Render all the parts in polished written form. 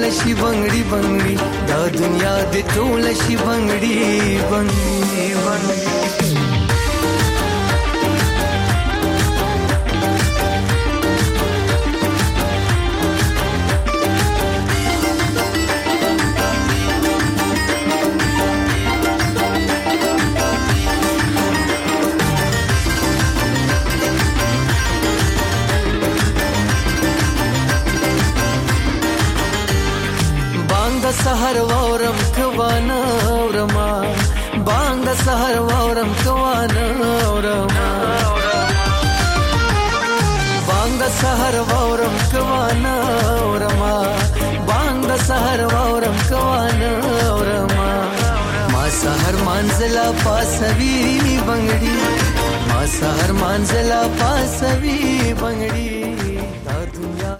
شي بنگړي بنگړي دا دنیا دې ټول شي بنگړي بنگړي سحر وورم کوانا ورما بانگ سحر وورم کوانا ورما بانگ سحر وورم کوانا ورما بانگ سحر وورم کوانا ورما ما سحر منزلا پاسوي بنگړي ما سحر منزلا پاسوي بنگړي دا دنیا.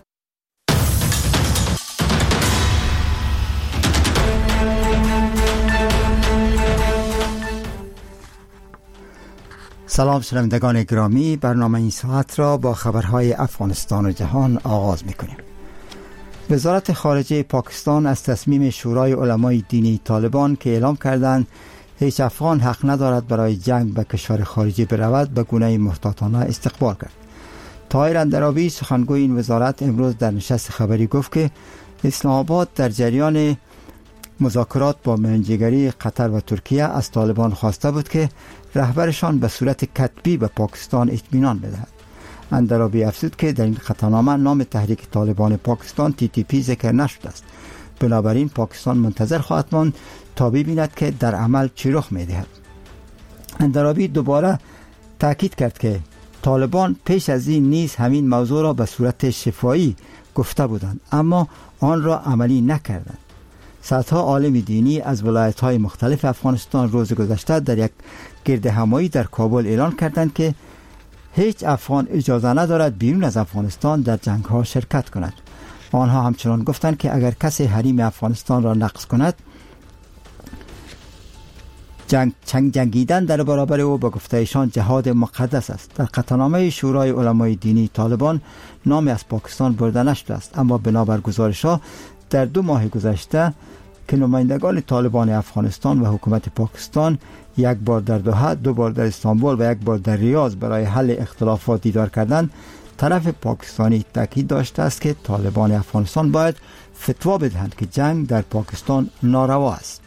سلام شنوندگان گرامی، برنامه این ساعت را با خبرهای افغانستان و جهان آغاز می‌کنیم. وزارت خارجه پاکستان از تصمیم شورای علمای دینی طالبان که اعلام کردند هیچ افغان حق ندارد برای جنگ به کشور خارجی برود به گونه محتاطانه استقبال کرد. طاهر اندرابی سخنگوی این وزارت امروز در نشست خبری گفت که اسلام آباد در جریان مذاکرات با میانجیگری قطر و ترکیه از طالبان خواسته بود که رهبرشان به صورت کتبی به پاکستان اطمینان بدهد. اندرابی افزود که در این قطعنامه نام تحریک طالبان پاکستان TTP ذکر نشده است. بنابراین پاکستان منتظر خواهد ماند تا ببیند که در عمل چه رخ می‌دهد. اندرابی دوباره تاکید کرد که طالبان پیش از این نیز همین موضوع را به صورت شفاهی گفته بودند اما آن را عملی نکردند. صدها عالم دینی از ولایت‌های مختلف افغانستان روز گذشته در یک گردهمایی در کابل اعلان کردند که هیچ افغان اجازه ندارد بیرون از افغانستان در جنگ‌ها شرکت کند. آنها همچنان گفتند که اگر کسی حریم افغانستان را نقض کند جنگیدن در برابر او به گفته ایشان جهاد مقدس است. در قطعنامه شورای علمای دینی طالبان نامی از پاکستان برده نشده است اما بنابر گزارش‌ها در 2 ماه گذشته که نمایندگان طالبان افغانستان و حکومت پاکستان یک بار در دوحه، 2 بار در استانبول و 1 بار در ریاض برای حل اختلافات دیدار کردند، طرف پاکستانی تاکید داشته است که طالبان افغانستان باید فتوا بدهند که جنگ در پاکستان ناروا است.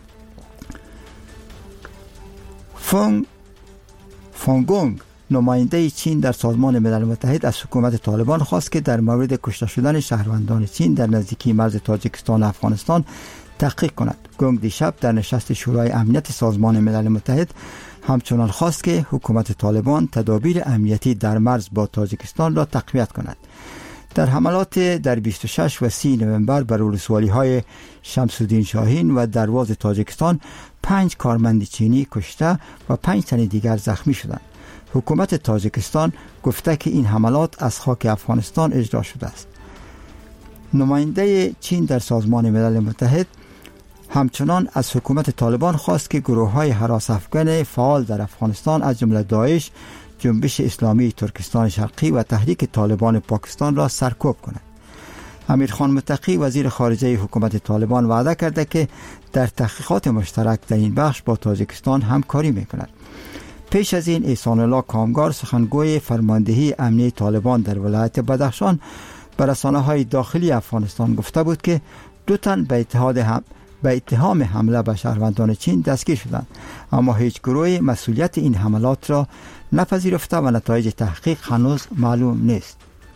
فانگونگ نماینده چین در سازمان ملل متحد از حکومت طالبان خواست که در مورد کشته شدن شهروندان چین در نزدیکی مرز تاجیکستان و افغانستان تحقیق کند. گونگ دیشب در نشست شورای امنیت سازمان ملل متحد همچنان خواست که حکومت طالبان تدابیر امنیتی در مرز با تاجیکستان را تقویت کند. در حملات در 26 و 30 نوامبر بر ولسوالی‌های شمس‌الدین شاهین و درواز تاجیکستان 5 کارمند چینی کشته و 5 تن دیگر زخمی شدند. حکومت تاجیکستان گفته که این حملات از خاک افغانستان اجرا شده است. نماینده چین در سازمان ملل متحد همچنان از حکومت طالبان خواست که گروه‌های هراس افغان فعال در افغانستان از جمله داعش، جنبش اسلامی ترکستان شرقی و تحریک طالبان پاکستان را سرکوب کند. امیرخان متقی وزیر خارجه حکومت طالبان وعده کرده که در تحقیقات مشترک در این بخش با تاجیکستان همکاری می‌کند. پیش از این احسان الله کامگار سخنگوی فرماندهی امنیتی طالبان در ولایت بدخشان به رسانه‌های داخلی افغانستان گفته بود که 2 تن به اتهام حمله به شهروندان چین دستگیر شدند اما هیچ گروهی مسئولیت این حملات را نپذیرفته و نتایج تحقیق هنوز معلوم نیست.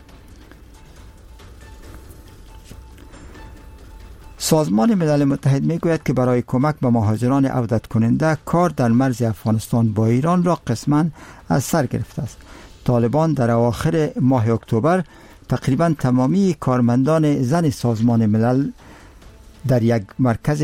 سازمان ملل متحد میگوید که برای کمک به مهاجران عودت کننده کار در مرز افغانستان با ایران را قسماً از سر گرفته است. طالبان در اواخر ماه اکتبر تقریباً تمامی کارمندان زن سازمان ملل در یک مرکز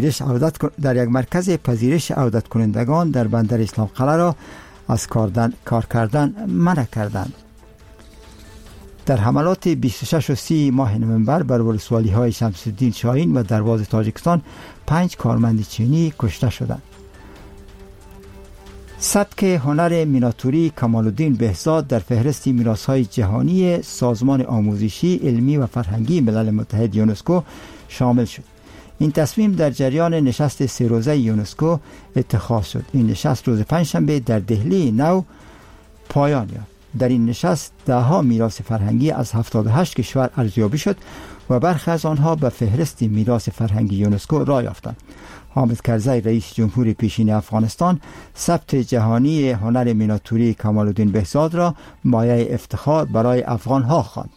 پذیرش عودت کنندگان در بندر اسلام قلعه را از کار کردن منع کردند. در حملات 26 و 30 ماه نوامبر بر ولسوالی‌های شمس‌الدین شاهین و درواز تاجیکستان 5 کارمند چینی کشته شدند. سبک هنر میناتوری کمال‌الدین بهزاد در فهرست میراث‌های جهانی سازمان آموزشی، علمی و فرهنگی ملل متحد یونسکو شامل شد. این تصمیم در جریان نشست 3 روزه یونسکو اتخاذ شد. این نشست روز پنجشنبه در دهلی نو پایان یافت. در این نشست 10 میراث فرهنگی از 78 کشور ارزیابی شد و برخی از آنها به فهرست میراث فرهنگی یونسکو راه یافتند. حامد کرزی رئیس جمهور پیشین افغانستان ثبت جهانی هنر میناتوری کمال‌الدین بهزاد را مایه افتخار برای افغان‌ها خواند.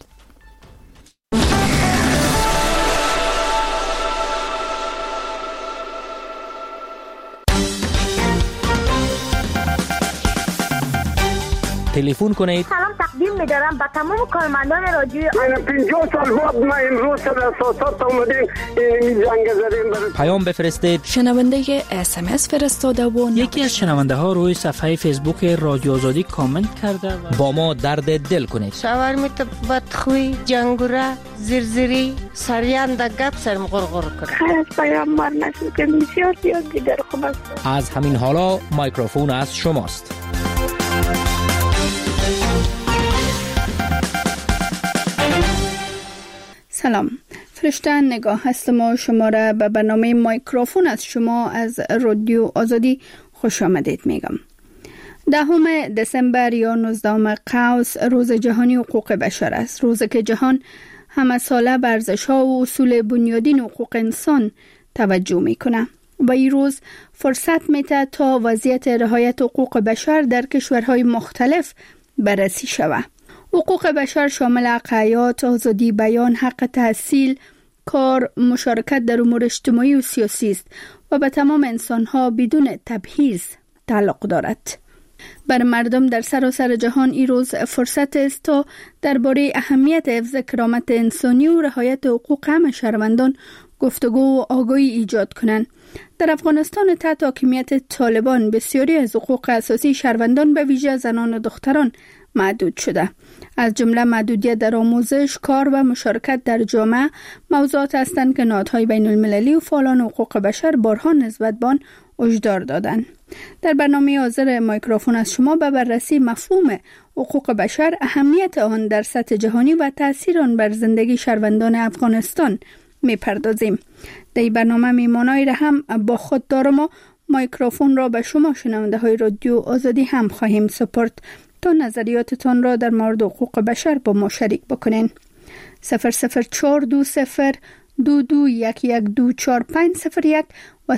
تلفن کنید. سلام تقدیم می‌دارم به تمام کارمندان رادیوی آزادی. 50 سال بعد ما امروز در اساسات اومدیم این جنگ زدیم. پیام بفرستید. شنونده SMS فرستاده و یکی از شنونده ها روی صفحه فیسبوک رادیو آزادی کامنت کرده با ما درد دل کنید. شاورمیت بدخوی، جنگوره، زرزری، سریان در گپ سرم غرغر کنه. خیلی از پیام مار نشد که بسیار دیگر خوب است. از همین حالا مایکروفون از شماست. سلام، فرشته نگاه هستم و شما را به برنامه مایکروفون از شما از رادیو آزادی خوش آمدید میگم. 10 دسامبر یا 19 قوس روز جهانی حقوق بشر است. روزی که جهان همه ساله به ارزش‌ها و اصول بنیادین حقوق انسان توجه میکنه. و این روز فرصت میده تا وضعیت رعایت حقوق بشر در کشورهای مختلف بررسی شود. حقوق بشر شامل حق حیات، آزادی بیان، حق تحصیل، کار، مشارکت در امور اجتماعی و سیاسی است و به تمام انسان‌ها بدون تبعیض تعلق دارد. بر مردم در سراسر جهان این روز فرصت است تا درباره اهمیت حفظ کرامت انسانی و رعایت حقوق همه شهروندان گفتگو و آگاهی ایجاد کنند. در افغانستان تحت حاکمیت طالبان بسیاری از حقوق اساسی شهروندان به ویژه زنان و دختران محدود شده. از جمله محدودیت در آموزش، کار و مشارکت در جامعه موضوعات هستند که نهادهای بین المللی و فعالان حقوق بشر بارها نسبت به آن هشدار دادند. در برنامه حاضر مایکروفون از شما به بررسی مفهوم حقوق بشر، اهمیت آن در سطح جهانی و تأثیر آن بر زندگی شهروندان افغانستان می‌پردازیم. در این برنامه میمانایی را هم با خود دارم و مایکروفون را به شما شنونده های رادیو آزادی هم خواهیم سپرد تا نظریاتتان را در مورد حقوق بشر با ما شریک بکنین. 00420 2211240501 و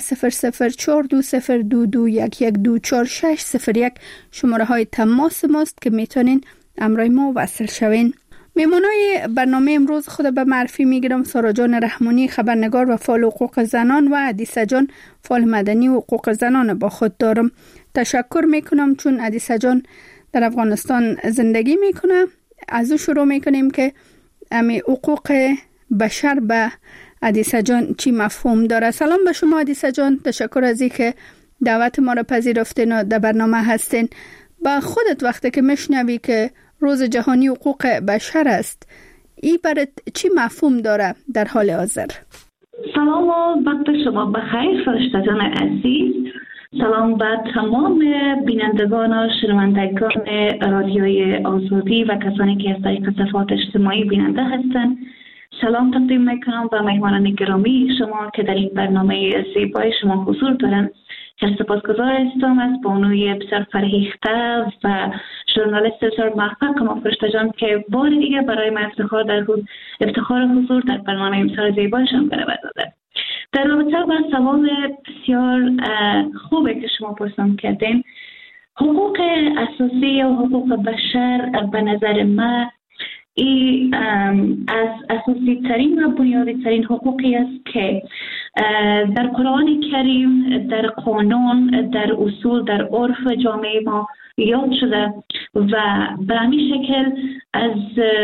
004202211240601 شماره های تماس ماست که میتونین امرای ما وصل شوین. میمونای برنامه امروز خود به معرفی میگیرم. سارا جان رحمانی، خبرنگار و فعال حقوق زنان، و حدیثه جان، فعال مدنی و حقوق زنان با خود دارم. تشکر میکنم چون حدیثه جان در افغانستان زندگی میکنه. از او شروع میکنیم که امی حقوق بشر به حدیثه جان چی مفهوم داره. سلام به شما حدیثه جان، تشکر از اینکه دعوت ما را پذیرفتین و در برنامه هستین. با خودت وقتی که میشنوی که روز جهانی حقوق بشر است، این برات چی مفهوم داره در حال حاضر؟ سلام و وقت شما بخیر فرشته جان عزیز. سلام به تمام بینندگان و شنوندگان رادیوی آزادی و کسانی که از طریق صفحات اجتماعی بیننده هستند. سلام تقدیم میکنم به مهمانان گرامی شما که در این برنامه زیبای شما حضور دارند. خیلی سپاسگزار هستم از بانوی بسیار فرهیخته و ژورنالیست بسیار موفق ما فرشته جان که بار دیگه برای من افتخار حضور در برنامه بسیار زیبایشان برآورده داده. در رابطه با سوال بسیار خوبه که شما پرسان کردین، حقوق اساسی و حقوق بشر به نظر من این از اساسی ترین و بنیادی ترین حقوقی است که در قرآن کریم، در قانون، در اصول، در عرف جامعه ما یاد شده و به همین شکل از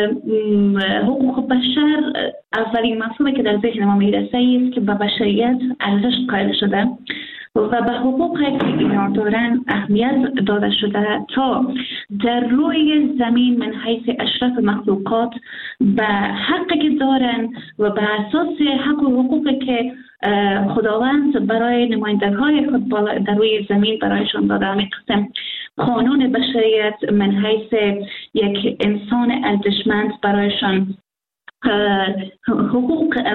حقوق بشر اولین مفهومی که در ذهن ما میرسه است که به بشریت ارزش قائل شده و به حقوقی که اینا دارن اهمیت داده شده تا در روی زمین من حیث اشرف مخلوقات به حقی که دارن و به اساس حق و حقوقی که خداوند برای نمایندگان خود در روی زمین برایشان داده، همین قسم قانون بشریت من حیث یک انسان ارزشمند برایشان حقوق